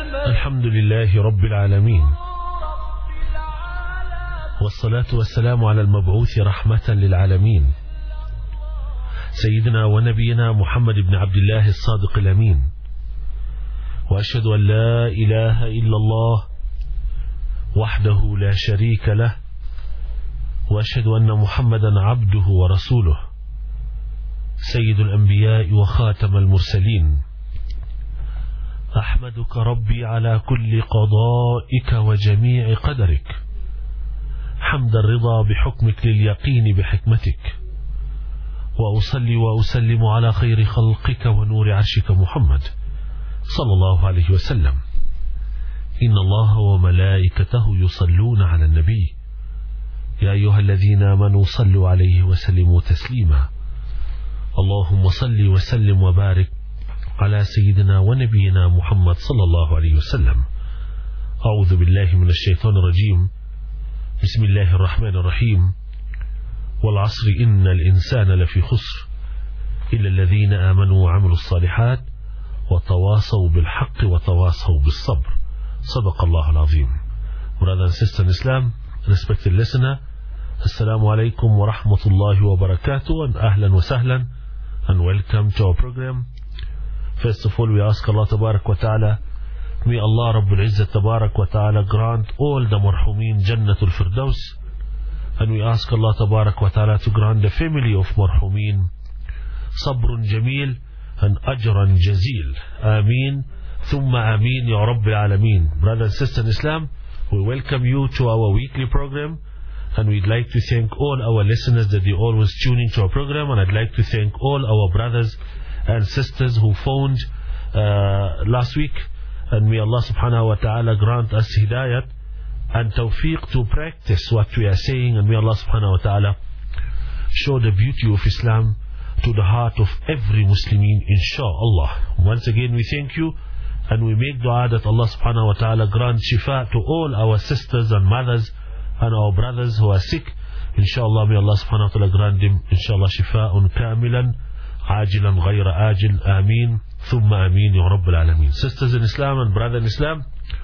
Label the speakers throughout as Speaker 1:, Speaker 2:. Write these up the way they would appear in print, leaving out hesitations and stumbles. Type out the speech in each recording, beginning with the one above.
Speaker 1: الحمد لله رب العالمين، والصلاة والسلام على المبعوث رحمة للعالمين سيدنا ونبينا محمد بن عبد الله الصادق الأمين. وأشهد أن لا إله إلا الله وحده لا شريك له، وأشهد أن محمدا عبده ورسوله سيد الأنبياء وخاتم المرسلين. أحمدك ربي على كل قضائك وجميع قدرك، حمد الرضا بحكمك لليقين بحكمتك، وأصلي وأسلم على خير خلقك ونور عرشك محمد صلى الله عليه وسلم. إن الله وملائكته يصلون على النبي، يا أيها الذين آمنوا صلوا عليه وسلموا تسليما. اللهم صل وسلم وبارك على سيدنا ونبينا محمد صلى الله عليه وسلم. أعوذ بالله من الشيطان الرجيم. بسم الله الرحمن الرحيم. والعصر إن الإنسان لفي خسر إلا الذين آمنوا وعملوا الصالحات وتواصوا بالحق وتواصوا بالصبر. صدق الله العظيم. Brothers and sisters in Islam, respected listener, Assalamu alaikum wa rahmatullahi wa barakatuh, and ahlan wa sahlan, and welcome to our program. First of all, we ask Allah Tabarak wa Ta'ala, may Allah Rabbul Izzat Tabarak wa Ta'ala grant all the marhumin Jannatul Firdaus, and we ask Allah Tabarak wa Ta'ala to grant the family of marhumin Sabrun Jameel and Ajran Jazeel. Ameen, Thumma Ameen, Ya Rabbil Alameen. Brothers and sisters in Islam, we welcome you to our weekly program, and we'd like to thank all our listeners that they always tune into our program, and I'd like to thank all our brothers and sisters who phoned last week, and may Allah subhanahu wa ta'ala grant us hidayat and tawfiq to practice what we are saying, and may Allah subhanahu wa ta'ala show the beauty of Islam to the heart of every Muslimin, inshaAllah. Once again we thank you, and we make dua that Allah subhanahu wa ta'ala grant shifa to all our sisters and mothers and our brothers who are sick. Inshallah, may Allah subhanahu wa ta'ala grant them, inshallah, shifa'un kamilan ajilan ghayra ajil. Ameen, thumma ameen, Ya Rabbil Alameen. Sisters in Islam and brothers in Islam,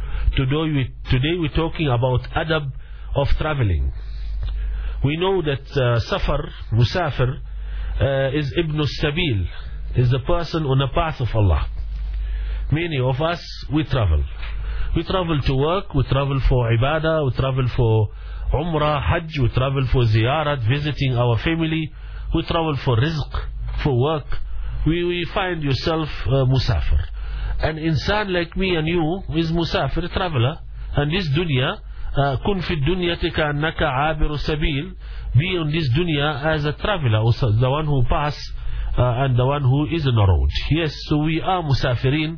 Speaker 1: today we're talking about adab of traveling. We know that safar, musafir, is ibn sabil, is the person on the path of Allah. Many of us, we travel. We travel to work, we travel for ibadah, we travel for umrah, hajj, we travel for ziyarat, visiting our family, we travel for rizq, for work. We find yourself musafir. An insan like me and you is musafir, traveler. And this dunya, kun fi dunyati ka'annaka abiru sabil, be on this dunya as a traveler, also the one who pass and the one who is on the road. Yes, so we are musafirin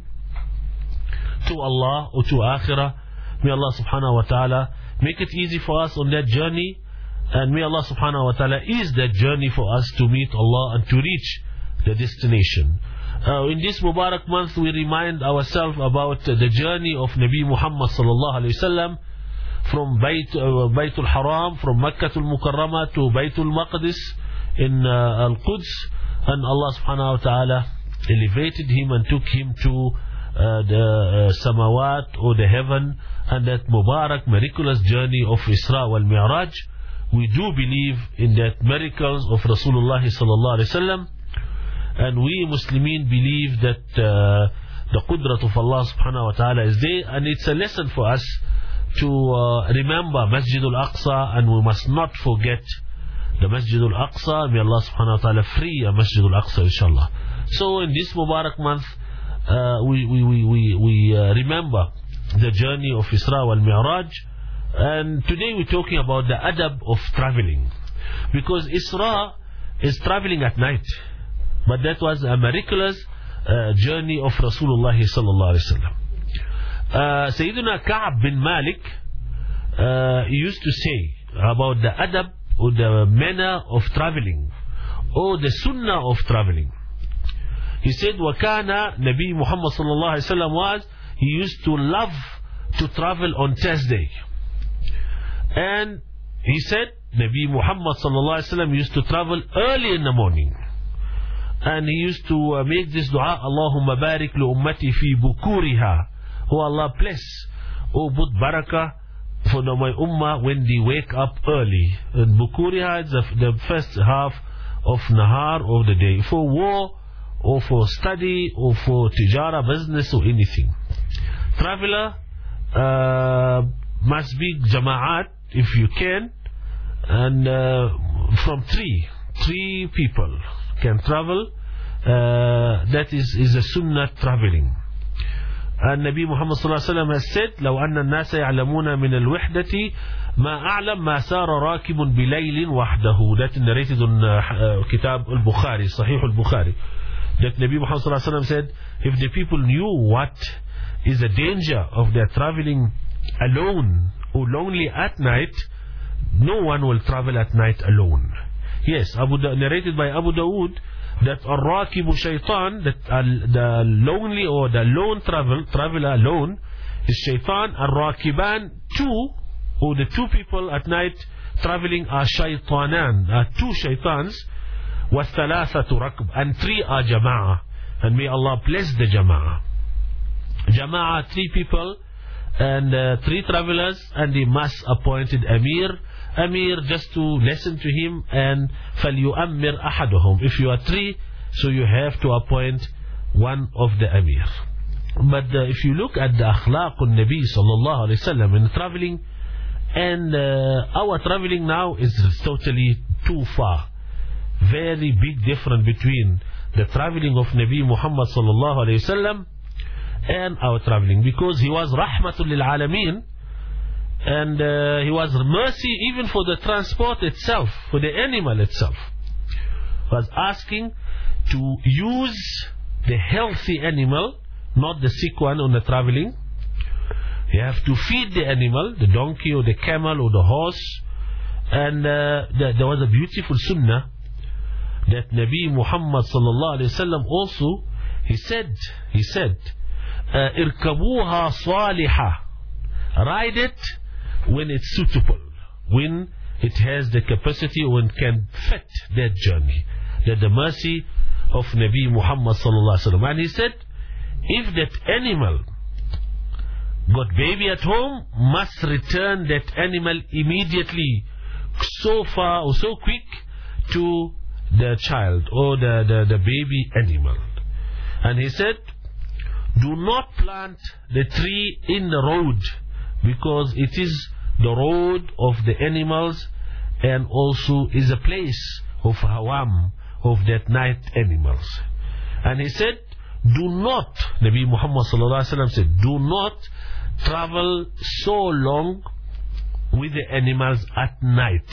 Speaker 1: to Allah or to Akhirah. May Allah subhanahu wa ta'ala make it easy for us on that journey, and may Allah subhanahu wa ta'ala ease that journey for us to meet Allah and to reach the destination. In this Mubarak month, we remind ourselves about the journey of Nabi Muhammad sallallahu alayhi wasallam from Baytul Haram, from Makkah al-Mukarramah to Baytul Maqdis in Al-Quds, and Allah subhanahu wa ta'ala elevated him and took him to the Samawat, or the heaven, and that Mubarak miraculous journey of Isra wal Mi'raj. We do believe in that miracles of Rasulullah sallallahu alaihi wasallam, and we Muslimin believe that the qudrat of Allah subhanahu wa ta'ala is there, and it's a lesson for us to remember Masjid al-Aqsa, and we must not forget the Masjid al-Aqsa. May Allah subhanahu wa ta'ala free a Masjid al-Aqsa, inshallah. So in this Mubarak month, we remember the journey of Isra wal Mi'raj, and today we're talking about the adab of traveling, because Isra is traveling at night, but that was a miraculous journey of Rasulullah sallallahu alaihi wasallam. Sayyidina Ka'ab bin Malik used to say about the adab, or the manner of traveling, or the sunnah of traveling. He said, وَكَانَ Nabi Muhammad sallallahu alaihi wasallam was, he used to love to travel on Thursday. And he said, Nabi Muhammad sallallahu alaihi wasallam used to travel early in the morning. And he used to make this dua, Allahumma barik li ummati fi bukuriha Oh Allah, bless, oh put barakah for my ummah when they wake up early. And Bukuriha is the first half of Nahar of the day, for war or for study or for tijara, business or anything. Traveler must be jama'at if you can, and from three people can travel. That is a sunnah traveling. And Nabi Muhammad sallallahu alaihi wasallam has said, لو أن الناس يعلمون من الوحدة ما أعلم ما سار راكب بليل وحده. That narrated on Kitab al-Bukhari, Sahih al-Bukhari. That Nabi Muhammad sallallahu alaihi wasallam said, if the people knew what is the danger of their traveling alone or lonely at night, no one will travel at night alone. Yes, narrated by Abu Dawood, that al-rakibu shaitan, that the lonely or the lone traveler alone is shaitan. Al-rakiban, two, or the two people at night traveling are shaitanan, are two shaitans. وَالثَّلَاثَةُ رَكْبٌ, and three are jama'ah. And may Allah bless the jama'ah. Jama'ah, three people and three travelers, and they must appointed Amir just to listen to him, and فَلْيُؤَمِّرْ أَحَدُهُمْ. If you are three, so you have to appoint one of the Amir. But if you look at the akhlaq al-Nabi sallallahu alayhi wa sallam in traveling, and our traveling now is totally too far. Very big difference between the traveling of Nabi Muhammad sallallahu alayhi wa sallam and our traveling, because he was rahmatul lil alameen. And he was mercy even for the transport itself, for the animal itself. He was asking to use the healthy animal, not the sick one on the traveling. You have to feed the animal, the donkey or the camel or the horse. And there was a beautiful sunnah that Nabi Muhammad sallallahu alayhi wa sallam also, he said, irkabuha salihah, ride it when it's suitable, when it has the capacity, when it can fit that journey. That the mercy of Nabi Muhammad sallallahu alaihi wasallam. And he said, if that animal got baby at home, must return that animal immediately, so far or so quick to the child or the baby animal. And he said, do not plant the tree in the road, because it is the road of the animals, and also is a place of hawam, of that night animals. And he said, do not, Nabi Muhammad sallallahu alaihi wasallam said, do not travel so long with the animals at night.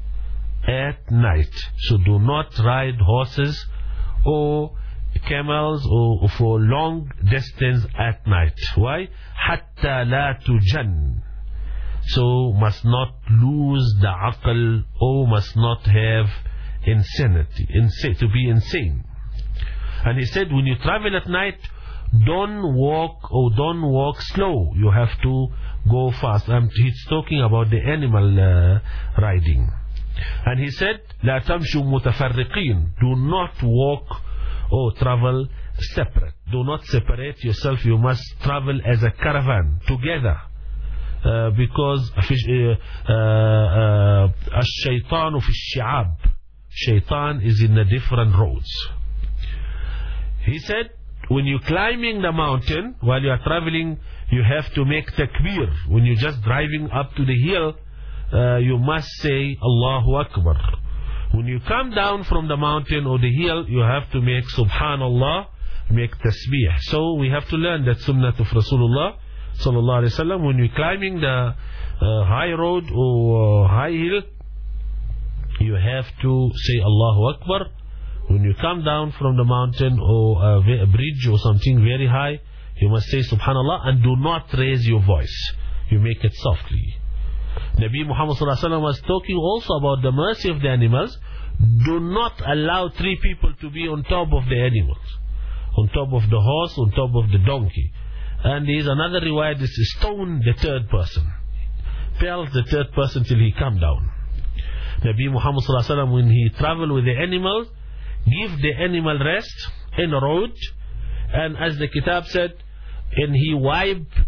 Speaker 1: At night. So do not ride horses or camels or for long distance at night. Why? Hatta la tujan. So must not lose the aql, or must not have insanity, to be insane. And he said, when you travel at night, don't walk slow. You have to go fast. And he's talking about the animal riding. And he said, لا تمشوا متفرقين. Do not walk or travel separate. Do not separate yourself. You must travel as a caravan together. Because الشيطان في الشعاب. Shaitan is in the different roads. He said, when you're climbing the mountain, while you are traveling, you have to make takbir. When you're just driving up to the hill, you must say Allahu Akbar. When you come down from the mountain or the hill, you have to make Subhanallah, make tasbih. So we have to learn that sunnah of Rasulullah sallallahu alaihi wasallam. When you're climbing the high road or high hill, you have to say Allahu Akbar. When you come down from the mountain or a bridge or something very high, you must say Subhanallah, and do not raise your voice. You make it softly. Nabi Muhammad sallallahu alaihi wasallam was talking also about the mercy of the animals. Do not allow three people to be on top of the animals, on top of the horse, on top of the donkey. And there is another riwayat, this is stone the third person, pelt the third person till he come down. Nabi Muhammad sallallahu alaihi wasallam, when he travel with the animals, give the animal rest in the road, and as the kitab said, and he wipe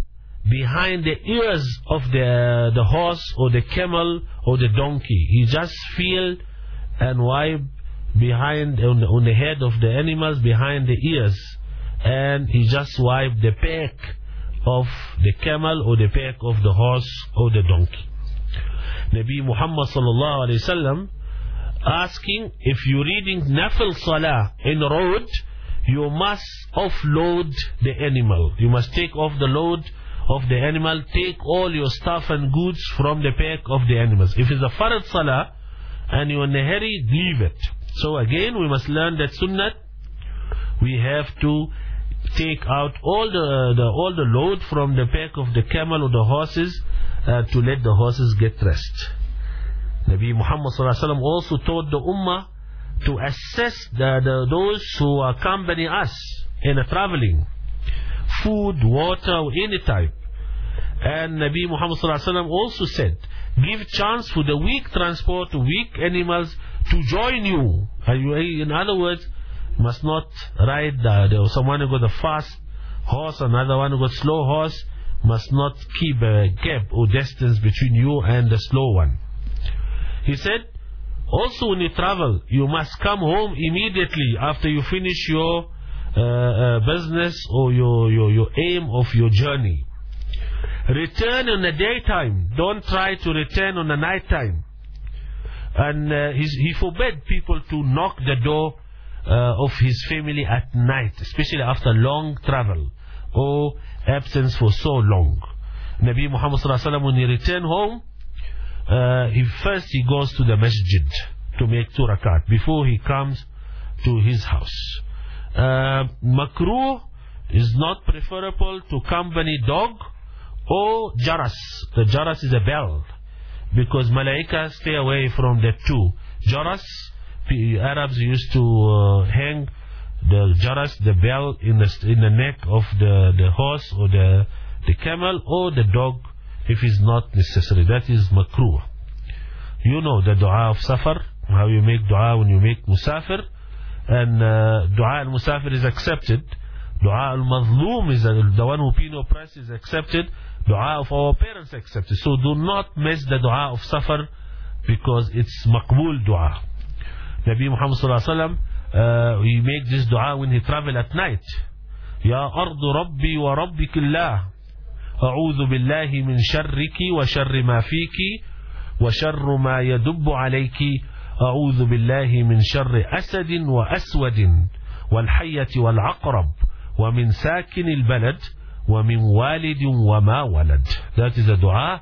Speaker 1: behind the ears of the horse or the camel or the donkey. He just feel and wipe behind on the head of the animals, behind the ears, and he just wipe the back of the camel or the back of the horse or the donkey. Nabi Muhammad sallallahu alaihi wasallam asking, if you're reading Nafil Salah in road, you must offload the animal. You must take off the load of the animal. Take all your stuff and goods from the back of the animals. If it's a Farad Salah and you're in a hurry, leave it. So again, we must learn that Sunnah. We have to take out all the load from the back of the camel or the horses to let the horses get rest. Nabi Muhammad sallallahu alaihi wasallam also taught the Ummah to assess those who accompany us in traveling, food, water, or any type. And Nabi Muhammad sallallahu alaihi wasallam also said, give chance for the weak transport, weak animals to join you. In other words, must not ride someone who got a fast horse, another one who got slow horse, must not keep a gap or distance between you and the slow one. He said, also when you travel, you must come home immediately after you finish your business or your aim of your journey. Return in the daytime. Don't try to return on the night time. And he forbade people to knock the door of his family at night, especially after long travel or absence for so long. Nabi Muhammad sallallahu alaihi wasallam, when he returned home, he goes to the masjid to make 2 rakat before he comes to his house. Makruh is not preferable to accompany dog or jaras. The jaras is a bell, because malaika stay away from the two. Jaras, Arabs used to hang the jaras, the bell, in the neck of the horse or the camel or the dog, if it's not necessary. That is makruh. You know the dua of safar, how you make dua when you make musafir, and dua al-musafir is accepted. Dua al-mazloom is the one who been oppressed is accepted. Dua of our parents accepted. So do not miss the dua of safar, because it's maqbool dua. Nabi Muhammad sallallahu alaihi wasallam, he make this dua when he travel at night. Ya ardu rabbi wa rabbikillah, a'udhu billahi min sharriki wa sharri ma fiki wa sharru ma yadubbu alayki, a'udhu billahi min sharri asadin wa aswadin wal hayyati wal aqrab wa min sakin al balad wa min walidin wa ma walad. That is a dua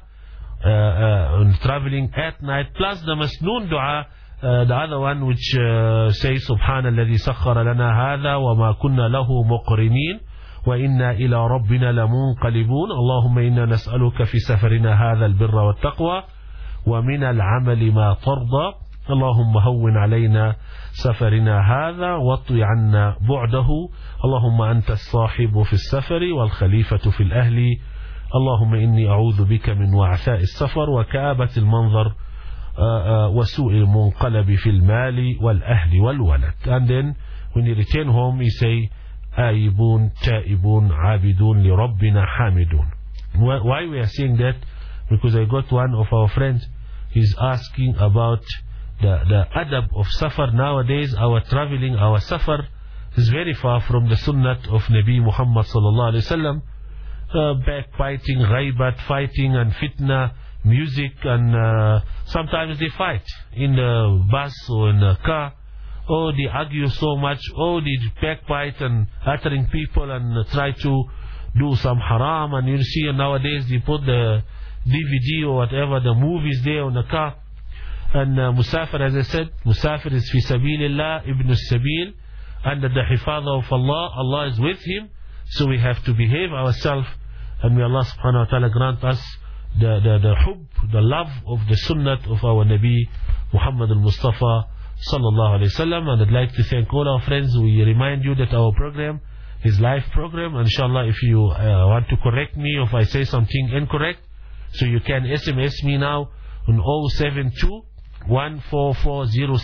Speaker 1: on traveling at night, plus the masnoon dua, the other one which says Subhana alladhi sakhara lana hadha wa ma kunna lahu muqrinin wa inna ila rabbina lamunqalibun. Allahumma inna nas'aluka fi safarina hadha albirra wat taqwa wa min al'amali ma tarda. Allahumma hawwin alayna safarina hadha wa atwi 'anna bu'dahu. Allahumma anta as-sahibu fi as-safari wal khalifatu fi al-ahli. Allahumma inni a'udhu bika min wa'tha'i as-safar wa ka'abati al-manzar وَسُوءِ الْمُنْقَلَبِ فِي الْمَالِ وَالْأَهْلِ وَالْوَلَدِ. And then when you return home, you say آيبون تائبون عابدون لربنا حامدون. Why we are saying that? Because I got one of our friends, he's asking about the adab of safar. Nowadays our traveling, our safar is very far from the sunnah of Nabi Muhammad sallallahu alaihi wasallam. Backbiting, ghaibat, fighting and fitna, music, and sometimes they fight in the bus or in the car. Oh, they argue so much. Oh, they backbite and uttering people and try to do some haram. And you see nowadays they put the DVD or whatever, the movies there on the car. And Musafir, as I said, Musafir is fi sabilillah, ibn sabil, under the hifadha of Allah. Allah is with him. So we have to behave ourselves. And may Allah subhanahu wa ta'ala grant us the hub, the love of the sunnah of our Nabi Muhammad al-Mustafa sallallahu alayhi wasallam. And I'd like to thank all our friends. We remind you that our program is live program. And inshallah, if you want to correct me if I say something incorrect, so you can SMS me now on 072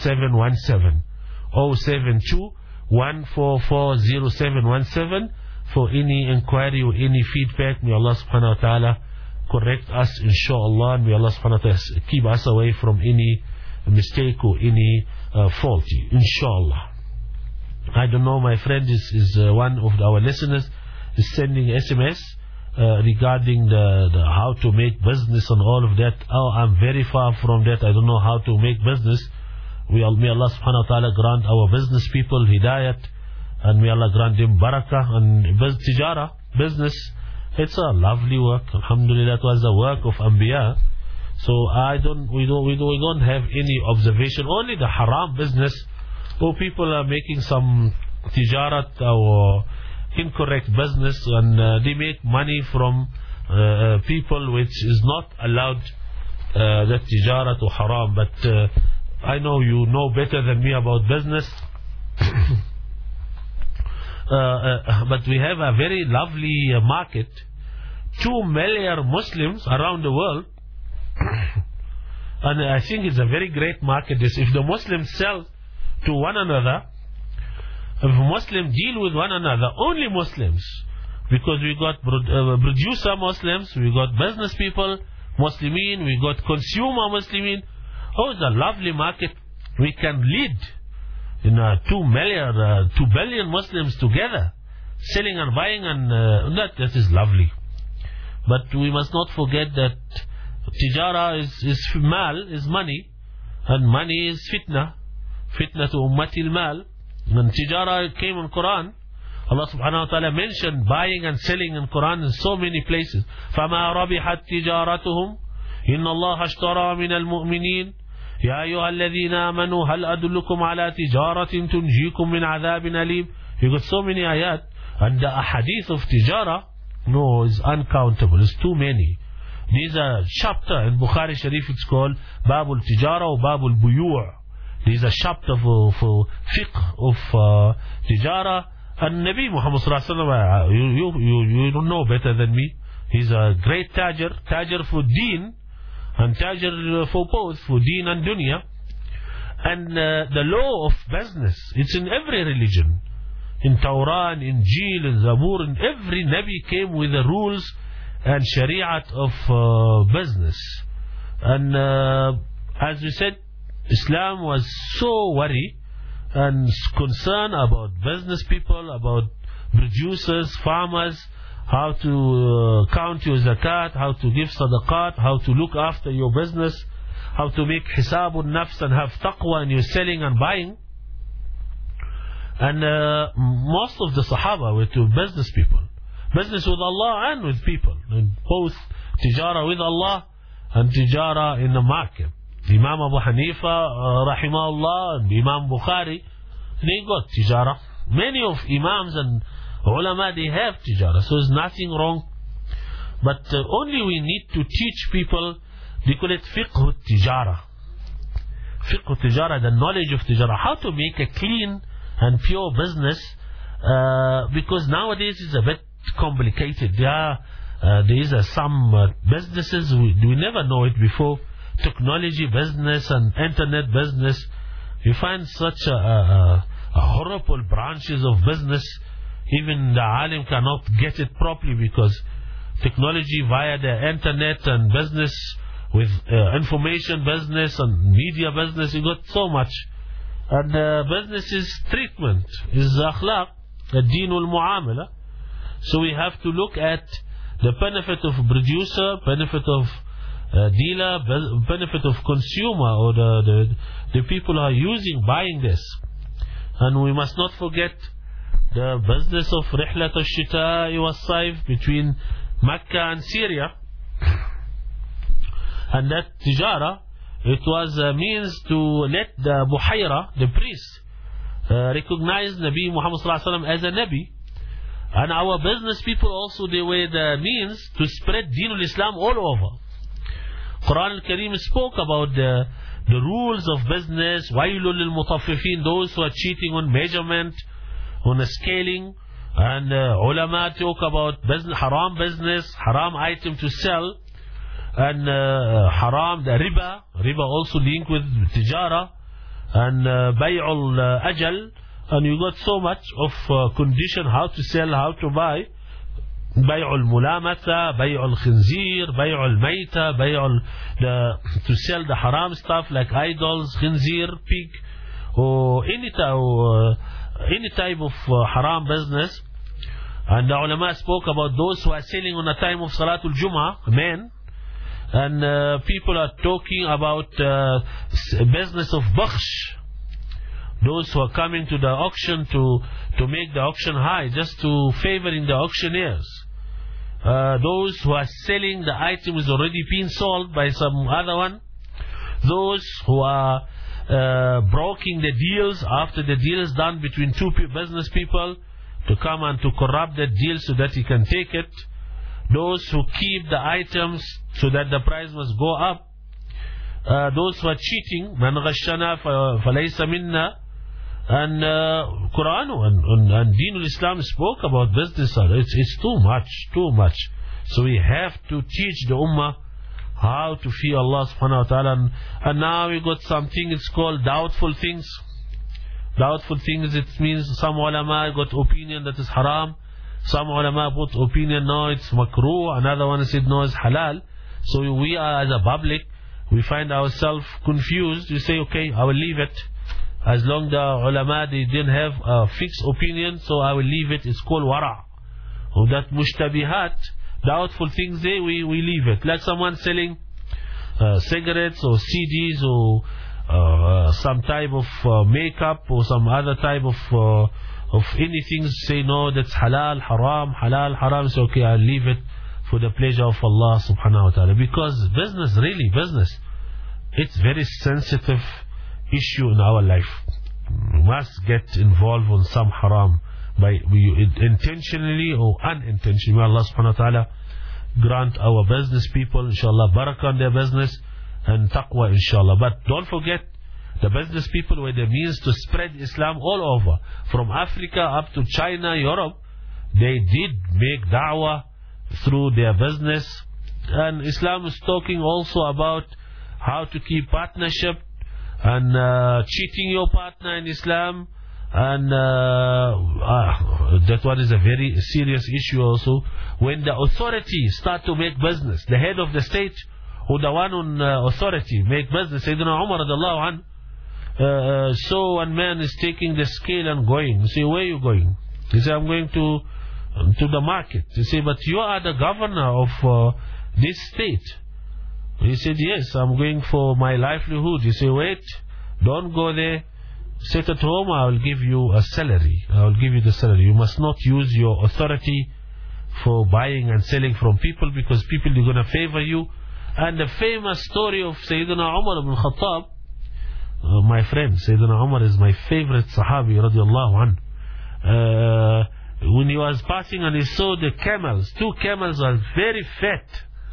Speaker 1: 1440717 072 1440717 for any inquiry or any feedback. May Allah subhanahu wa ta'ala correct us, inshallah, and may Allah subhanahu wa ta'ala keep us away from any mistake or any faulty, inshallah. I don't know, my friend is one of our listeners is sending SMS regarding the how to make business and all of that. Oh, I'm very far from that. I don't know how to make business. May Allah subhanahu wa ta'ala grant our business people hidayat, and may Allah grant them barakah. And tijara, business, it's a lovely work. Alhamdulillah, it was the work of Anbiya. So we don't have any observation. Only the haram business, or people are making some tijarat or incorrect business, and they make money from people which is not allowed, that tijarat or haram. But I know you know better than me about business. But we have a very lovely market. 2 million Muslims around the world. And I think it's a very great market. If the Muslims sell to one another, if Muslims deal with one another, only Muslims, because we got producer Muslims, we got business people Muslimin, we got consumer Muslimin. Oh, it's a lovely market. We can lead in 2 billion Muslims together, selling and buying, and that is lovely. But we must not forget that tijara is mal, is money, and money is fitna to ummatil mal. When tijara came in Quran, Allah subhanahu wa ta'ala mentioned buying and selling in Quran in so many places. فَمَا رَبِحَتْ تِجَارَتُهُمْ إِنَّ اللَّهَ اشْتَرَى مِنَ الْمُؤْمِنِينَ يَا أَيُّهَا الَّذِينَ آمَنُوا هَلْ أَدُلُّكُمْ عَلَى تِجَارَةٍ تُنْجِيكُمْ مِنْ عَذَابٍ أَلِيمٍ. You got so many ayat, and the ahadith of tijara, no, is uncountable. It's too many. There's a chapter in Bukhari Sharif, it's called Babul Tijara or Babul Buyu'. There's a chapter for fiqh of tijara. And Nabi Muhammad sallallahu alaihi wasallam, you don't know better than me. He's a great tajir for deen, and tajir for both, for deen and dunya. And the law of business, it's in every religion. In Torah, in Injil, in Zabur, in every Nabi came with the rules and shari'at of business. And as we said, Islam was so worried and concerned about business people, about producers, farmers, how to count your zakat, how to give sadaqat, how to look after your business, how to make hisabun nafs and have taqwa in your selling and buying. And most of the Sahaba were to business people. Business with Allah and with people. And both tijara with Allah and tijara in the market. Imam Abu Hanifa, rahimahullah, and Imam Bukhari, they got tijara. Many of Imams and ulama, they have tijara. So there's nothing wrong. But only we need to teach people, they call it fiqh tijara. Fiqh tijara, the knowledge of tijara. How to make a clean and pure business, because nowadays it's a bit complicated. There is some businesses we never know it before. Technology business and internet business, you find such a horrible branches of business. Even the alim cannot get it properly, because technology via the internet and business with information business and media business, you got so much. And business is treatment, is akhlaq, ad-deen wal-mu'amala. So we have to look at the benefit of producer, benefit of dealer, benefit of consumer, or the people who are buying this. And we must not forget the business of Rihlat al-Shita'i was-Sayf between Mecca and Syria. And that tijara, it was a means to let the Buhayra, the priest, recognize Nabi Muhammad sallallahu alaihi wasallam as a Nabi. And our business people also, they were the means to spread Deen al-Islam all over. Quran al-Kareem spoke about the rules of business. Wailul lil-mutaffifin, those who are cheating on measurement, on the scaling. And ulama talk about business, haram item to sell. And haram, the riba also linked with tijara. And bay'ul ajal, and you got so much of condition how to sell, how to buy. بيع الملامسة, بيع الخنزير, بيع الميتة, بيع to sell the haram stuff like idols, khinzir, pig, or any type of haram business. And the ulama spoke about those who are selling on the time of Salatul Jum'ah, men, and people are talking about business of bakhsh. Those who are coming to the auction to make the auction high, just to favoring the auctioneers. Those who are selling the items already being sold by some other one. Those who are brokering the deals after the deal is done between two business people, to come and to corrupt that deal so that he can take it. Those who keep the items so that the price must go up. Those who are cheating, man ghashana falaysa minna. And Quran and Deen al-Islam spoke about business. It's too much. So we have to teach the Ummah how to fear Allah subhanahu wa ta'ala. And now we got something, it's called doubtful things. Doubtful things, it means some ulama got opinion that is haram. Some ulama put opinion, no, it's makruh. Another one said, no, it's halal. So we are, as a public, we find ourselves confused. We say, okay, I will leave it. As long the ulama, they didn't have a fixed opinion, so I will leave it. It's called wara'. Or that mushtabihat, doubtful things, we leave it. Like someone selling cigarettes or CDs or some type of makeup or some other type of anything. Say, no, that's halal, haram. So okay, I'll leave it for the pleasure of Allah subhanahu wa ta'ala. Because business, really business, it's very sensitive issue in our life. We must get involved in some haram by intentionally or unintentionally. May Allah subhanahu wa ta'ala grant our business people, inshallah, barakah on their business and taqwa, inshallah. But don't forget, the business people were the means to spread Islam all over, from Africa up to China, Europe. They did make da'wah through their business. And Islam is talking also about how to keep partnership and cheating your partner in Islam, and that one is a very serious issue also. When the authority start to make business, the head of the state or the one on authority make business, Sayyidina Umar radiallahu anhu, so one man is taking the scale and going. You say, where are you going? He say, I'm going to the market. You say, but you are the governor of this state. He said, yes, I'm going for my livelihood. You say, wait, don't go there. Sit at home, I will give you a salary. I will give you the salary. You must not use your authority for buying and selling from people, because people are going to favor you. And the famous story of Sayyidina Umar ibn Khattab, my friend, Sayyidina Umar is my favorite Sahabi radiallahu anhu. When he was passing and he saw the camels, two camels are very fat.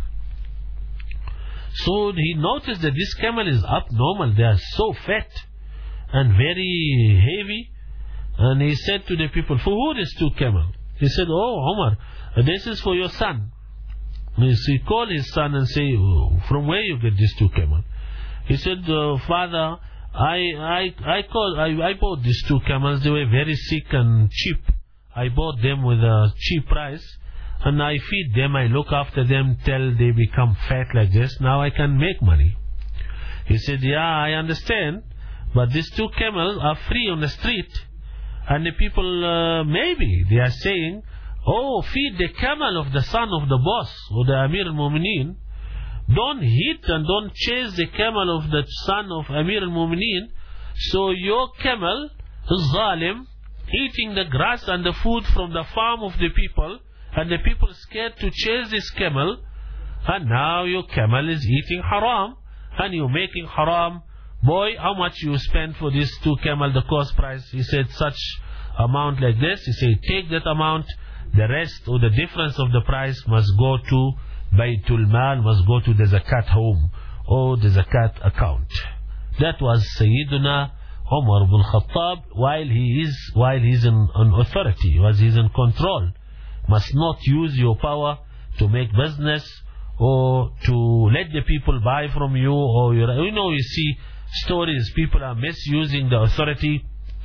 Speaker 1: So he noticed that this camel is abnormal. They are so fat and very heavy. And he said to the people, for who is two camel? He said, oh Umar, this is for your son. So he called his son and say, from where you get these two camel? He said, father, I bought these two camels. They were very sick and cheap. I bought them with a cheap price. And I feed them, I look after them till they become fat like this. Now I can make money. He said, yeah, I understand. But these two camels are free on the street. And the people, maybe, they are saying, oh, feed the camel of the son of the boss, or the Amir al-Mu'mineen. Don't hit and don't chase the camel of the son of Amir al-Mu'mineen. So your camel is zalim, eating the grass and the food from the farm of the people. And the people are scared to chase this camel. And now your camel is eating haram. And you're making haram. Boy, how much you spend for these two camel, the cost price? He said, such amount like this. He said, take that amount. The rest or the difference of the price must go to Baytul Mal, must go to the Zakat home or the Zakat account. That was Sayyiduna Umar ibn Khattab while he is in authority, while he is in control. Must not use your power to make business or to let the people buy from you, or you see stories, people are misusing the authority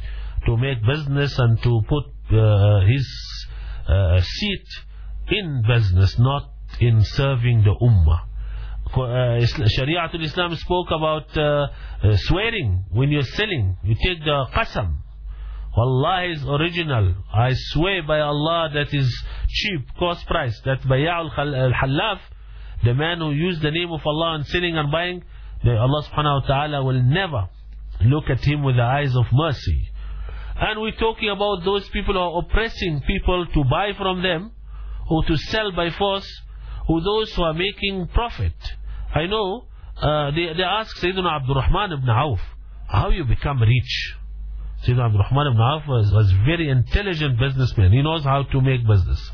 Speaker 1: to make business and to put his seat in business, not in serving the ummah. Shariatul Islam spoke about swearing when you're selling. You take the qasam. Wallahi is original. I swear by Allah that is cheap, cost price. That bay'al al-halaf, the man who used the name of Allah in selling and buying, Allah subhanahu wa ta'ala will never look at him with the eyes of mercy. And we're talking about those people who are oppressing people to buy from them or to sell by force, or those who are making profit. I know they ask Sayyidina Abdul Rahman ibn Auf, how you become rich? Sayyidina Abdul Rahman ibn Auf was very intelligent businessman. He knows how to make business.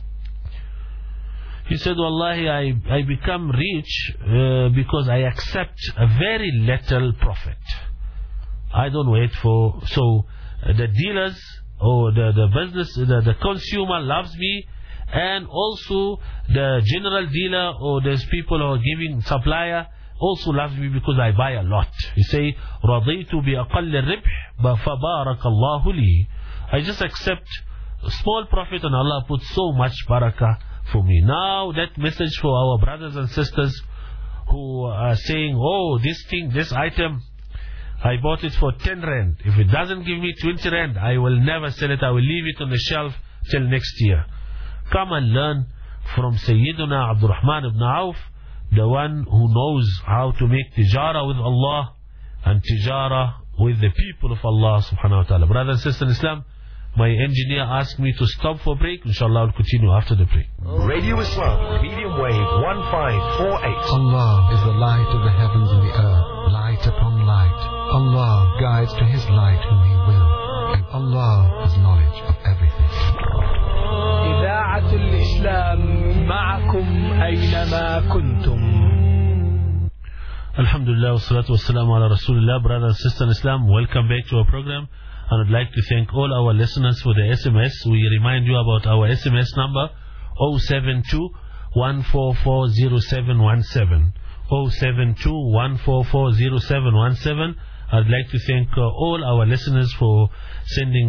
Speaker 1: He said, Wallahi, I become rich because I accept a very little profit. I don't wait for... So the dealers or the business, the consumer loves me, and also the general dealer or those people who are giving supplier also loves me because I buy a lot. You say, رَضِيتُ بِأَقَلِّ الرِّبْحِ فَبَارَكَ اللَّهُ لِي. I just accept a small profit and Allah puts so much barakah for me. Now that message for our brothers and sisters who are saying, oh, this thing, this item, I bought it for 10 rand. If it doesn't give me 20 rand, I will never sell it. I will leave it on the shelf till next year. Come and learn from Sayyiduna Abdul Rahman ibn Auf, the one who knows how to make tijara with Allah and tijara with the people of Allah subhanahu wa ta'ala. Brothers and sisters in Islam, my engineer asked me to stop for break. Inshallah, I'll continue after the break.
Speaker 2: Radio Islam, medium wave 1548.
Speaker 3: Allah is the light of the heavens and the earth, light upon light. Allah guides to His light whom He will, and Allah has knowledge of everything.
Speaker 4: إذاعة الإسلام معكم أينما كنتم.
Speaker 1: Alhamdulillah, wassalatu wassalamu ala Rasulullah. Brothers and sisters in Islam, welcome back to our program. And I'd like to thank all our listeners for the SMS. We remind you about our SMS number 072-144-0717. 072-144-0717. I'd like to thank all our listeners for sending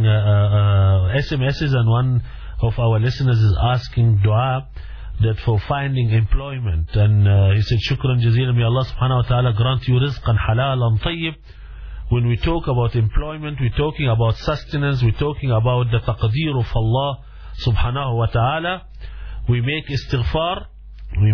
Speaker 1: SMSs, and one of our listeners is asking dua that for finding employment, and he said shukran jazeelan, may Allah subhanahu wa ta'ala grant you rizqan halalan tayyib. When we talk about employment, we're talking about sustenance, we're talking about the taqdeer of Allah subhanahu wa ta'ala. We make istighfar, we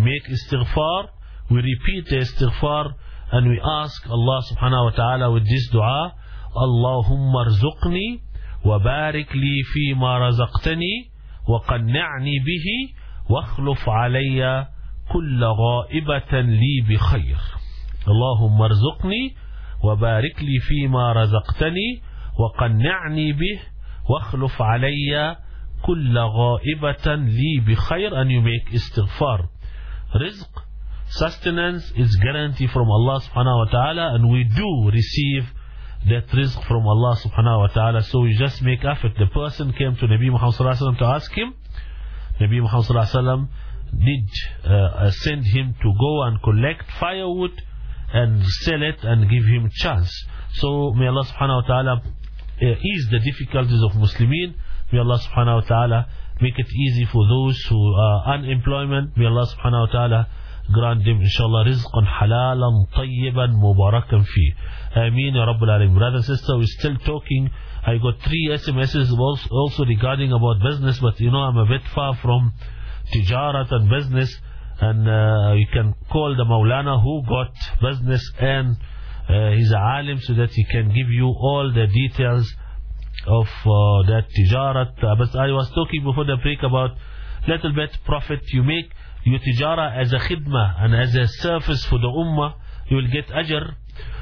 Speaker 1: repeat the istighfar, and we ask Allah subhanahu wa ta'ala with this dua, Allahumma rzuqni wa barik li fi ma razaqtani wa qanni'ni bihi wa akhluf alayya kulla ghaibatan li bi khair. Allahumma rzuqni wa barik li fi ma razaqtani wa qanni'ni bihi wa akhluf alayya kulla ghaibatan li bi khair. And you make istighfar. Rizq, sustenance is guaranteed from Allah subhanahu wa ta'ala, and we do receive that rizq from Allah subhanahu wa ta'ala. So we just make effort. The person came to Nabi Muhammad sallallahu alaihi wasallam to ask him. Nabi Muhammad sallallahu alaihi wasallam did send him to go and collect firewood and sell it and give him a chance. So may Allah subhanahu wa ta'ala ease the difficulties of Muslimin. May Allah subhanahu wa ta'ala make it easy for those who are unemployment. May Allah subhanahu wa ta'ala grant them inshallah rizqan halalan tayyiban mubarakan fi. Ameen ya Rabbul Alameen. Brother and sister, we're still talking. I got 3 SMSs also regarding about business, but you know I'm a bit far from tijarat and business, and you can call the Maulana who got business, and he's a alim, so that he can give you all the details of that tijarat. But I was talking before the break about little bit profit you make. Your tijara as a khidmah and as a service for the ummah, you will get ajr.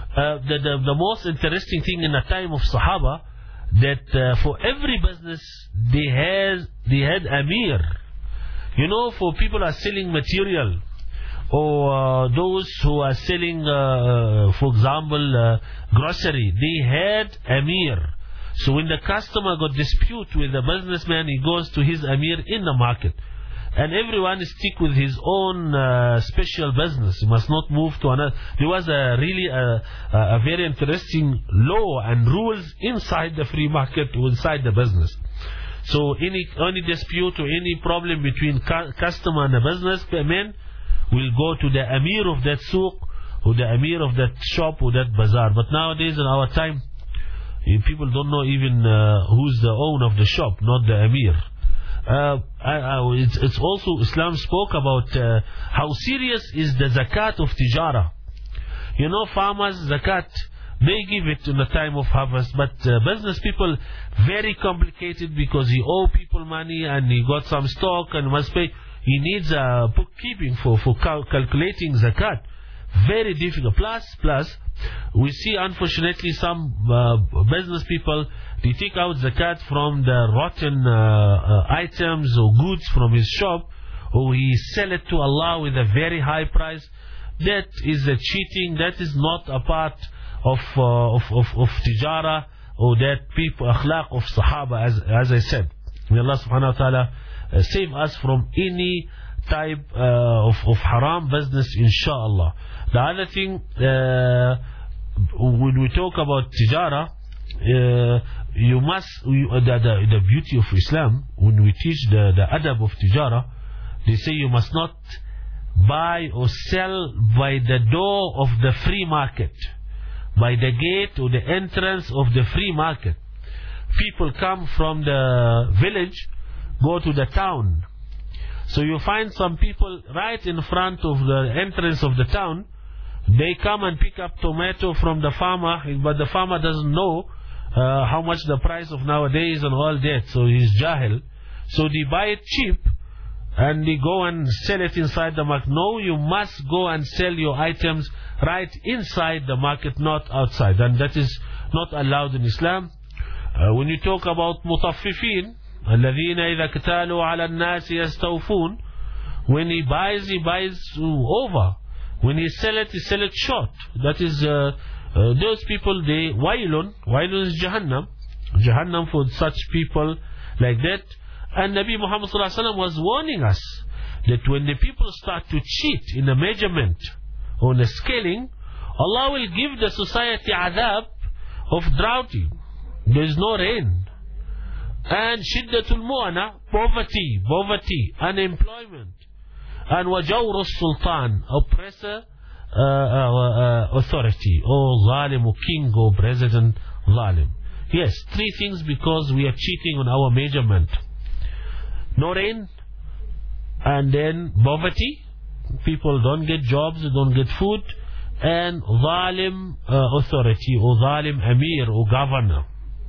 Speaker 1: The most interesting thing in the time of Sahaba, that for every business they had amir. You know, for people who are selling material, or those who are selling, for example, grocery, they had amir. So when the customer got dispute with the businessman, he goes to his amir in the market. and everyone stick with his own special business. He must not move to another. There was a very interesting law and rules inside the free market, inside the business. So any dispute or any problem between customer and the businessman will go to the Amir of that souk, or the Amir of that shop, or that bazaar. But nowadays in our time, people don't know even who's the owner of the shop, not the Amir. It's also, Islam spoke about how serious is the zakat of tijara. You know, farmers, zakat, they give it in the time of harvest, but business people, very complicated, because he owe people money and he got some stock and must pay. He needs bookkeeping for calculating zakat. Very difficult. Plus, we see unfortunately some business people, they take out zakat from the rotten items or goods from his shop, or he sell it to Allah with a very high price. That is a cheating. That is not a part of tijara, or that people akhlaq of Sahaba, as I said. May Allah subhanahu wa ta'ala save us from any type of haram business, inshallah. The other thing, when we talk about tijara, you must, the beauty of Islam, when we teach the adab of tijara, they say you must not buy or sell by the door of the free market, by the gate or the entrance of the free market. People come from the village, go to the town. So you find some people right in front of the entrance of the town. They come and pick up tomato from the farmer, but the farmer doesn't know how much the price of nowadays and all that. So he's jahil. So they buy it cheap and they go and sell it inside the market. No, you must go and sell your items right inside the market, not outside. And that is not allowed in Islam. When you talk about mutaffifin, الذين إذا اكتالوا على الناس يستوفون, when he buys over. When he sell it short. That is, those people, they, wailun is Jahannam for such people like that. And Nabi Muhammad sallallahu alaihi wasallam was warning us that when the people start to cheat in the measurement or the scaling, Allah will give the society adab of droughty. There is no rain. And shiddatul mu'ana, poverty, unemployment. And wajawr sultan, oppressor, authority, or zalim, or king, or president, zalim. Yes, three things, because we are cheating on our measurement. No rain, and then poverty, people don't get jobs, don't get food, and zalim authority, or zalim amir, or governor.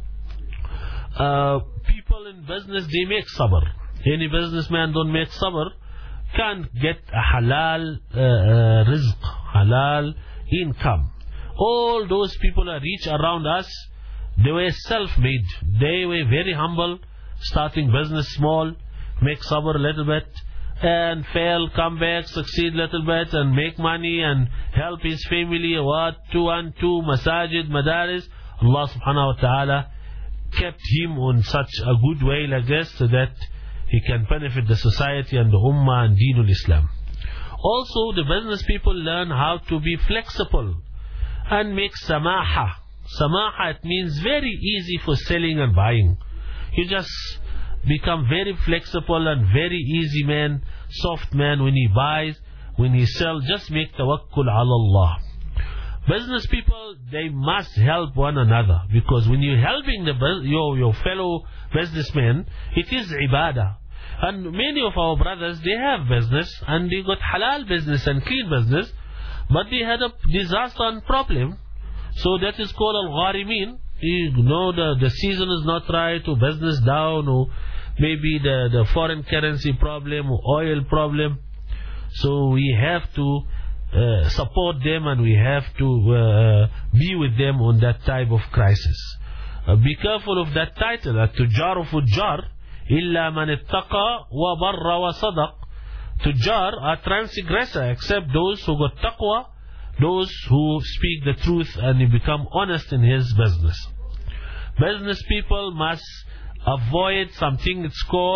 Speaker 1: People in business, they make sabr. Any businessman don't make sabr, can't get a halal rizq, halal income. All those people are rich around us, they were self-made. They were very humble, starting business small, make sabr a little bit, and fail, come back, succeed a little bit, and make money, and help his family, 2 and 2, masajid, madaris. Allah subhanahu wa ta'ala kept him on such a good way like this, so that he can benefit the society and the ummah and Deenul Islam. Also, the business people learn how to be flexible and make samaha. Samaha, it means very easy for selling and buying. You just become very flexible and very easy man, soft man when he buys, when he sells. Just make tawakkul ala Allah. Business people, they must help one another, because when you're helping your fellow businessmen, it is ibadah. And many of our brothers, they have business, and they got halal business and clean business, but they had a disaster and problem. So that is called al-gharimin. You know, the season is not right, or business down, or maybe the foreign currency problem, or oil problem. So we have to support them, and we have to be with them on that type of crisis. Be careful of that title, At-Tujjar Fujjar, Illa man ittaqa wa barra wa sadaq. Tujjar are transgressor, except those who got taqwa, those who speak the truth and they become honest in his business. Business people must avoid something it's called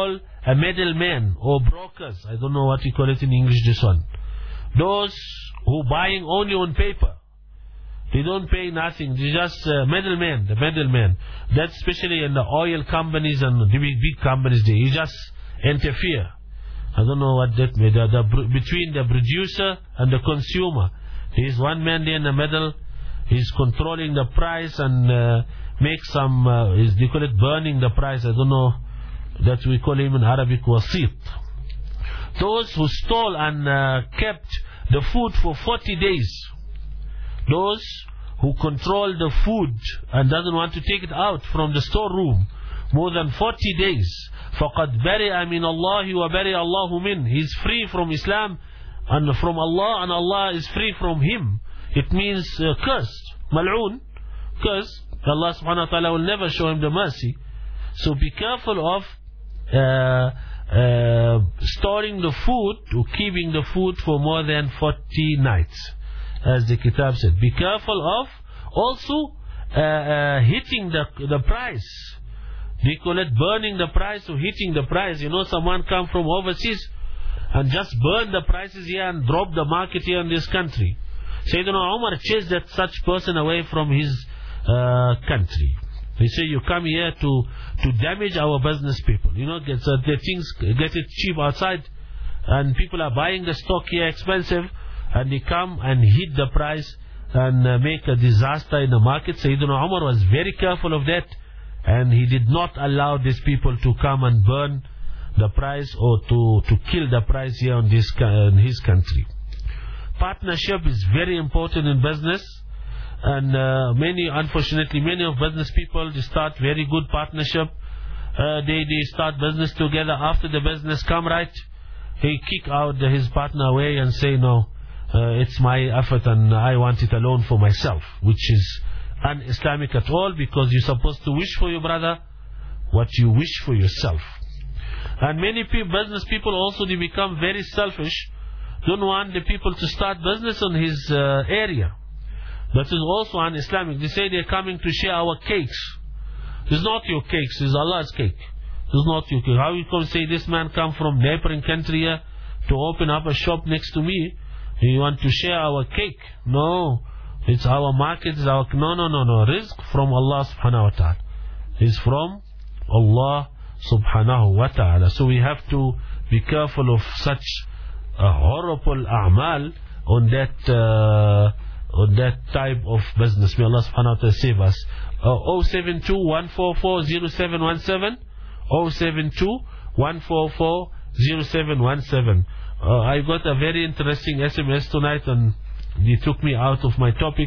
Speaker 1: a middleman or brokers. I don't know what you call it in English, this one. Those who buying only on paper. They don't pay nothing. They just middleman, the middleman. That's especially in the oil companies and the big companies. They just interfere. I don't know what that means. Between the producer and the consumer. There is one man there in the middle. He's controlling the price and make some, they call it burning the price. I don't know that we call him in Arabic wasit. Those who stole and kept the food for 40 days. Those who control the food and doesn't want to take it out from the storeroom more than 40 days. فَقَدْ بَرِئَ مِنَ اللَّهِ وَبَرِئَ اللَّهُ مِنْهِ. He is free from Islam and from Allah, and Allah is free from him. It means cursed, mal'oon, cursed. Allah subhanahu wa ta'ala will never show him the mercy. So be careful of storing the food or keeping the food for more than 40 nights. As the Kitab said, be careful of also hitting the price. They call it burning the price or hitting the price. You know, someone come from overseas and just burn the prices here and drop the market here in this country. Sayyidina Umar chased that such person away from his country. He said, you come here to damage our business people. You know, the things get it cheap outside and people are buying the stock here expensive. And they come and hit the price and make a disaster in the market. Sayyidina Umar was very careful of that. And he did not allow these people to come and burn the price or to kill the price here in his country. Partnership is very important in business. And unfortunately, many of business people, they start very good partnership. They start business together. After the business come right, he kick out his partner away and say, no, it's my effort and I want it alone for myself, which is un-Islamic at all, because you're supposed to wish for your brother what you wish for yourself. And many business people also, they become very selfish, don't want the people to start business on his area. That is also un-Islamic. They say they're coming to share our cakes. It's not your cakes, it's Allah's cake. It's not your cake. How you can say this man come from neighboring country here to open up a shop next to me? You want to share our cake? No. It's our market. It's our... No. Rizq from Allah subhanahu wa ta'ala. It's from Allah subhanahu wa ta'ala. So we have to be careful of such horrible a'mal on that type of business. May Allah subhanahu wa ta'ala save us. 072-144-0717 072-144-0717. I got a very interesting SMS tonight and they took me out of my topic.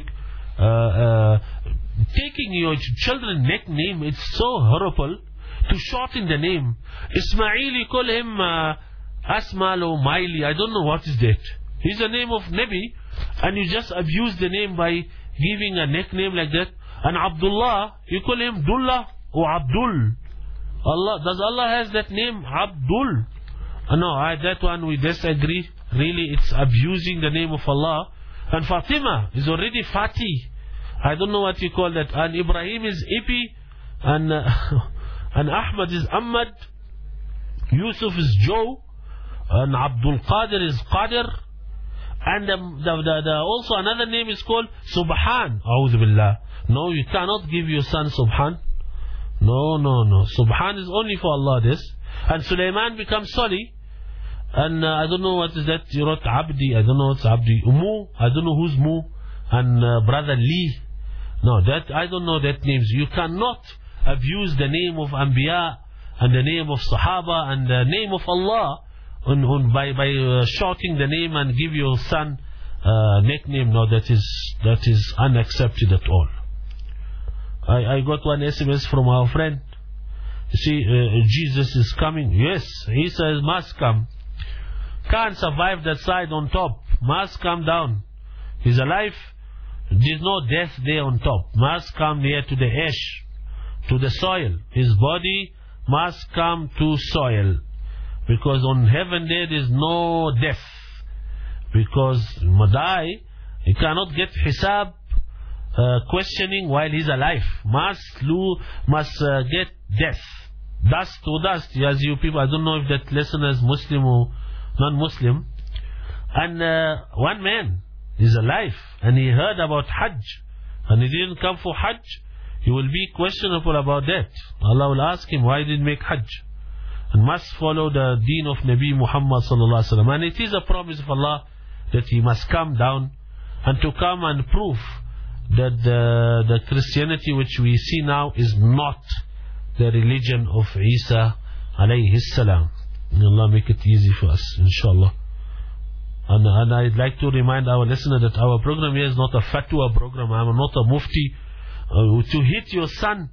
Speaker 1: Taking your children nickname, it's so horrible to shorten the name. Ismail, you call him Asmal or Maili. I don't know what is that. He's a name of Nabi and you just abuse the name by giving a nickname like that. And Abdullah, you call him Dullah or Abdul. Does Allah has that name Abdul? No, that one we disagree. Really, it's abusing the name of Allah. And Fatima is already Fatih. I don't know what you call that. And Ibrahim is Ipi. And Ahmad is Ahmad. Yusuf is Joe. And Abdul Qadir is Qadir. And also another name is called Subhan. A'udhu Billah. No, you cannot give your son Subhan. No. Subhan is only for Allah, this. And Sulaiman becomes Sali. And I don't know what is that. You wrote Abdi. I don't know what's Abdi. Umu. I don't know who's Mu. And brother Li. No, that I don't know that names. You cannot abuse the name of Anbiya and the name of Sahaba and the name of Allah by shorting the name and give your son nickname. No, that is unaccepted at all. I got one SMS from our friend. You see, Jesus is coming. Yes, he says must come. Can't survive that side on top. Must come down. He's alive. There's no death there on top. Must come near to the ash, to the soil. His body must come to soil. Because on heaven there is no death. Because Madai, he cannot get hisab, questioning while he's alive. Must get death. dust to dust, as you people, I don't know if that listener is Muslim or non-Muslim. And one man is alive, and he heard about Hajj, and he didn't come for Hajj. He will be questionable about that. Allah will ask him, why didn't make Hajj? And must follow the deen of Nabi Muhammad sallallahu alaihi wasallam. And it is a promise of Allah that he must come down and to come and prove that the Christianity which we see now is not the religion of Isa alayhi salam. May Allah make it easy for us, inshallah. And I'd like to remind our listener that our program here is not a fatwa program. I am not a mufti. To hit your son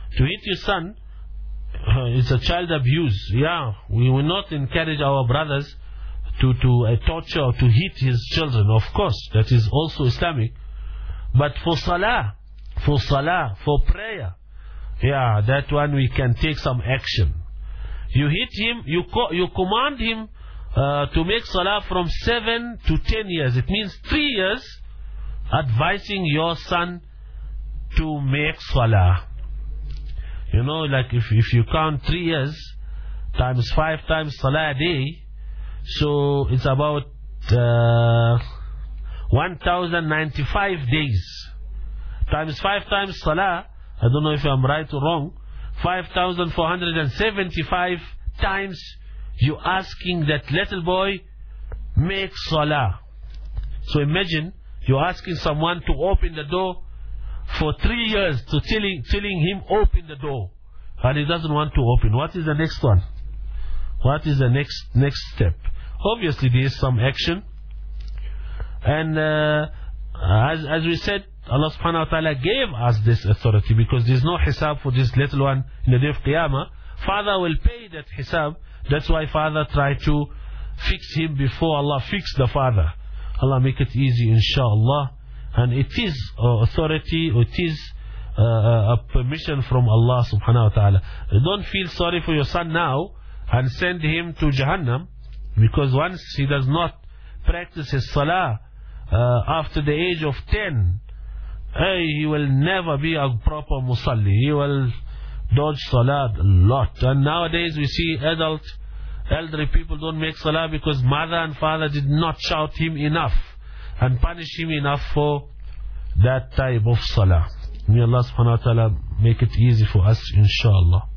Speaker 1: it's a child abuse. Yeah, we will not encourage our brothers to torture or to hit his children. Of course, that is also Islamic. But for salah, for prayer, yeah, that one we can take some action. You hit him, you command him to make salah from 7 to 10 years. It means 3 years advising your son to make salah. You know, like if you count 3 years times 5 times salah a day, so it's about 1095 days times 5 times salah. I don't know if I'm right or wrong. 5,475 times you asking that little boy make salah. So imagine you're asking someone to open the door for 3 years, to telling him open the door, and he doesn't want to open. What is the next one? What is the next step? Obviously there is some action. And as we said, Allah subhanahu wa ta'ala gave us this authority, because there is no hisab for this little one in the day of Qiyamah. Father will pay that hisab. That's why father tried to fix him before Allah fixed the father. Allah make it easy, inshallah. And it is authority, it is a permission from Allah subhanahu wa ta'ala. Don't feel sorry for your son now and send him to Jahannam, because once he does not practice his salah after the age of 10, he will never be a proper musalli. He will dodge salah a lot. And nowadays we see elderly people don't make salah because mother and father did not shout him enough and punish him enough for that type of salah. May Allah subhanahu wa ta'ala make it easy for us, inshallah.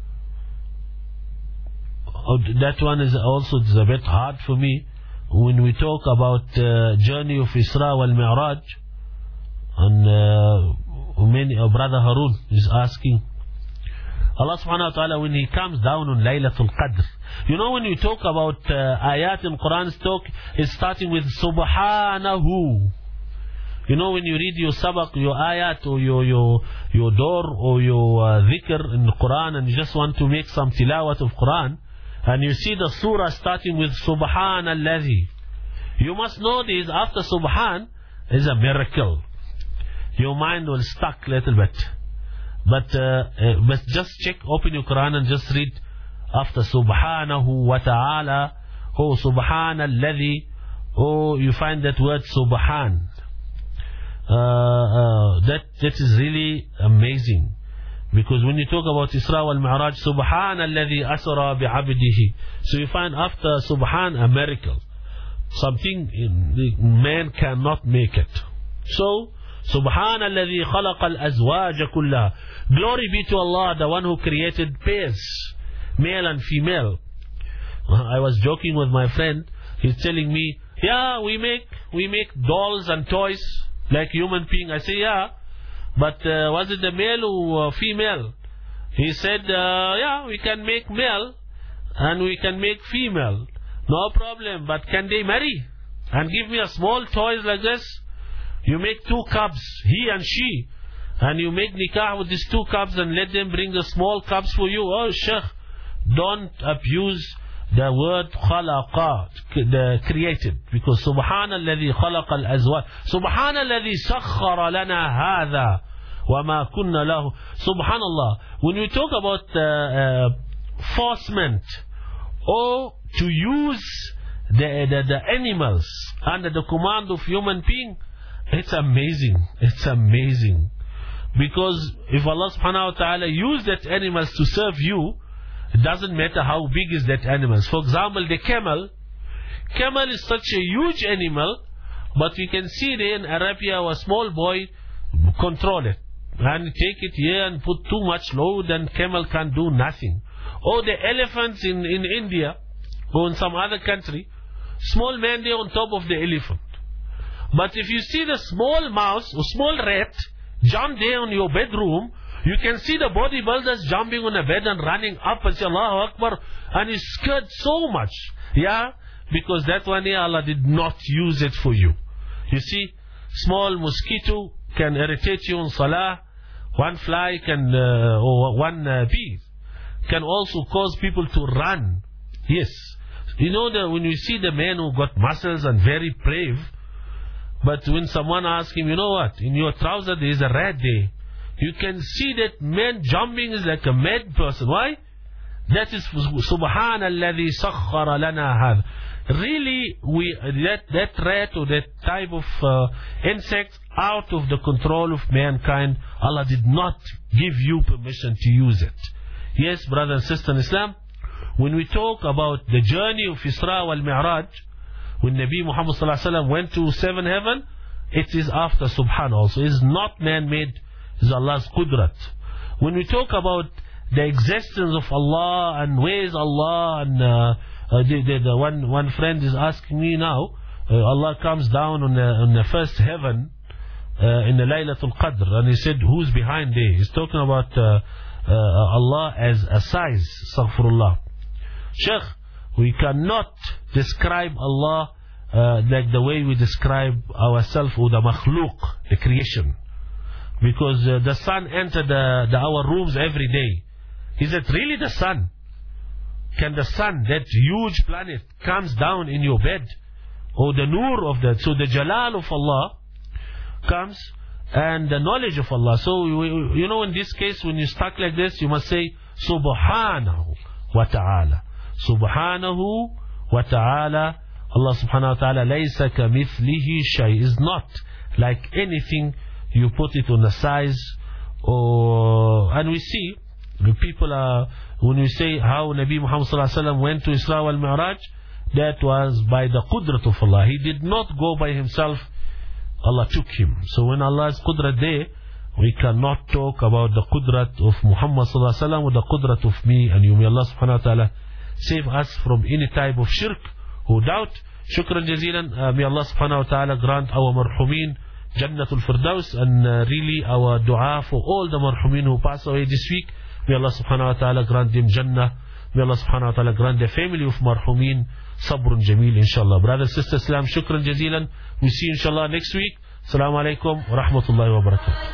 Speaker 1: That one is also a bit hard for me. When we talk about journey of Isra wal Mi'raj, and Brother Harun is asking, Allah subhanahu wa ta'ala, when he comes down on Laylatul Qadr, you know, when you talk about ayat in Quran, it's starting with Subhanahu. You know, when you read your sabaq, your ayat, or your door, or your dhikr in the Quran, and you just want to make some tilawat of Quran, and you see the surah starting with Subhanalladhi, you must know this. After Subhan is a miracle. Your mind will stuck a little bit. But just check, open your Quran and just read after Subhanahu wa ta'ala, oh Subhanalladhi, oh, you find that word Subhan. That is really amazing. Because when you talk about Isra wal Mi'raj, Subhanalladhi asra bi'abdihi. So you find after Subhan a miracle. Something man cannot make it. So, Subhanalladhi khalaqa al-azwaja kullaha. Glory be to Allah, the one who created pairs, male and female. I was joking with my friend. He's telling me, yeah, we make dolls and toys like human being. I say, yeah, but was it the male or female? He said, yeah, we can make male and we can make female. No problem, but can they marry and give me a small toys like this? You make 2 cubs, he and she, and you make nikah with these 2 cubs and let them bring the small cubs for you. Oh, Sheikh, don't abuse the word khalaqa, the created, because Subhanalladhi khalaqa al-azwaj, Subhanalladhi sakhara lana hadha wa ma kunna lahu. Subhanallah. When we talk about forcement or to use the animals under the command of human being, it's amazing. It's amazing. Because if Allah subhanahu wa ta'ala used that animals to serve you, It doesn't matter how big is that animal. For example, the camel. Camel is such a huge animal, but you can see there in Arabia a small boy control it. And take it here and put too much load and camel can't do nothing. Or the elephants in India or in some other country, small man there on top of the elephant. But if you see the small mouse or small rat jump there on your bedroom, you can see the bodybuilders jumping on the bed and running up and say Allahu Akbar, and he's scared so much. Yeah, because that one here Allah did not use it for you. You see, small mosquito can irritate you in salah. One fly can, or one bee can also cause people to run. Yes. You know that when you see the man who got muscles and very brave, but when someone asks him, you know what, in your trouser there is a rat there, you can see that man jumping is like a mad person. Why? That is Subhanalladhi sakhara lana hadha. Really, that rat or that type of insect out of the control of mankind, Allah did not give you permission to use it. Yes, brother and sister in Islam, when we talk about the journey of Isra wal Mi'raj, when Nabi Muhammad sallallahu alaihi wasallam went to 7 heaven, it is after Subhan also. It is not man-made, it is Allah's Qudrat. When we talk about the existence of Allah and where is Allah, and one friend is asking me now, Allah comes down on the first heaven in the Laylatul Qadr, and he said, who's behind there? He's talking about Allah as a size. Astaghfirullah. Sheikh, we cannot describe Allah like the way we describe ourselves or the makhluk, the creation. Because the sun entered our rooms every day. Is it really the sun? Can the sun, that huge planet, comes down in your bed? Or the nur of that? So the jalal of Allah comes, and the knowledge of Allah. So, you know, in this case, when you're stuck like this, you must say, Subhanahu wa ta'ala. Subhanahu wa ta'ala. Allah subhanahu wa ta'ala, laysa kamithlihi shay, is not like anything. You put it on the size, and we see, the people are, when we say how Nabi Muhammad sallallahu alaihi wasallam went to Isra wal Mi'raj, that was by the qudrat of Allah. He did not go by himself. Allah took him. So when Allah's qudrat there, we cannot talk about the qudrat of Muhammad sallallahu alaihi wasallam or the qudrat of me and you. May Allah subhanahu wa ta'ala save us from any type of shirk or doubt. Shukran jazilan. May Allah subhanahu wa ta'ala grant our marhumin Jannatul Firdaus, and really our dua for all the marhumin who passed away this week. May Allah subhanahu wa ta'ala grant them Jannah. May Allah subhanahu wa ta'ala grant the family of marhumin Sabrun Jameel, inshallah. Brothers, sisters, Islam, shukran jazilan. We see you inshallah next week. Assalamu alaikum wa rahmatullahi wa barakatuh.